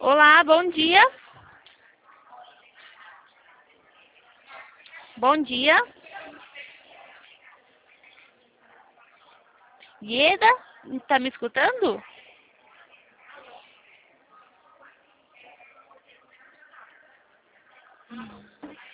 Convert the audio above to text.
Olá, bom dia. Bom dia. Ieda, tá me escutando?